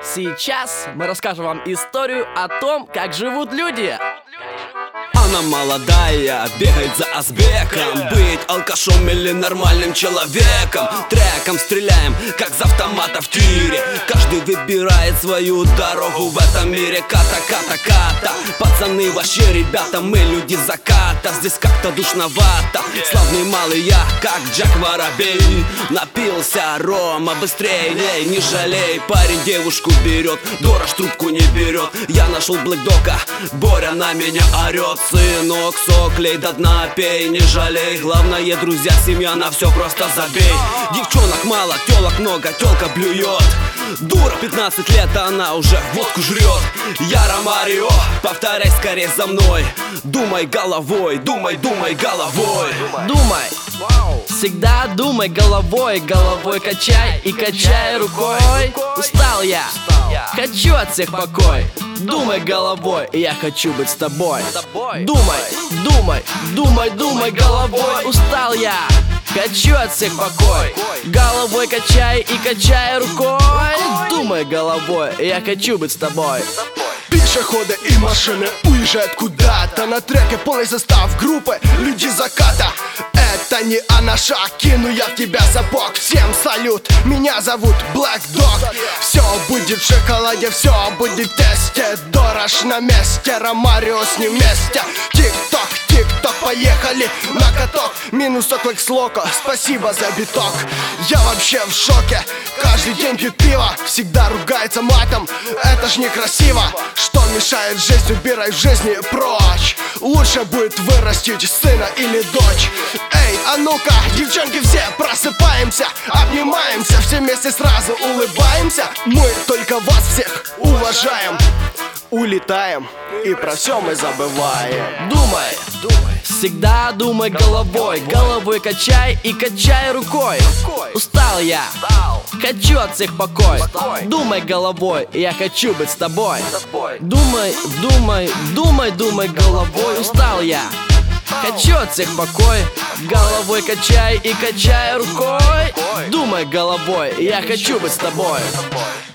Сейчас мы расскажем вам историю о том, как живут люди. Она молодая, бегает за Азбеком. Быть алкашом или нормальным человеком. Треком стреляем, как с автомата в тире. Каждый выбирает свою дорогу в этом мире. Ката-ката-ката. Пацаны вообще, ребята, мы люди заката. Здесь как-то душновато. Славный малый я, как Джек Воробей. Напился рома, быстрее, не жалей. Парень девушку берет, дорож трубку не берет. Я нашел блэкдока, Боря на меня орет. Сынок, сок, лей до дна, пей, не жалей. Главное, друзья, семья, на все просто забей. Девчонок мало, телок много, телка блюет. Дура, 15 лет, она уже водку жрет. Я Ромарио, повторяй скорее за мной. Думай головой, думай, думай головой. Думай, всегда думай головой. Головой качай и качай рукой. Устал я, хочу от всех покой. Думай головой, я хочу быть с тобой. Думай, думай, думай, думай головой. Устал я, хочу от всех покой. Головой качай и качай рукой. Думай головой, я хочу быть с тобой. Пешеходы и машины уезжают куда-то. На треке полный состав группы люди заката. Это не анаша, кину я в тебя сапог. Всем салют, меня зовут Black Dog. Все будет в шоколаде, все будет в тесте. Дорож на месте, Ромарио с ним вместе. Тик-ток, тик-ток, поехали на каток. Минус оклик с локо, спасибо за биток. Я вообще в шоке, каждый день пью пиво. Всегда ругается матом, это ж некрасиво. Что мешает жизнь, убирай в жизни прочь. Лучше будет вырастить сына или дочь. Эй, а ну-ка, девчонки, все просыпаемся, обнимаемся, все вместе сразу улыбаемся. Мы только вас всех уважаем. Улетаем, и про все мы забываем. Думай, всегда думай головой. Головой качай и качай рукой. Устал я, хочу от всех покой. Думай головой, я хочу быть с тобой. Думай, думай, думай, думай головой. Устал я, хочу от всех покой. Головой качай и качай рукой. Думай головой, я хочу быть с тобой.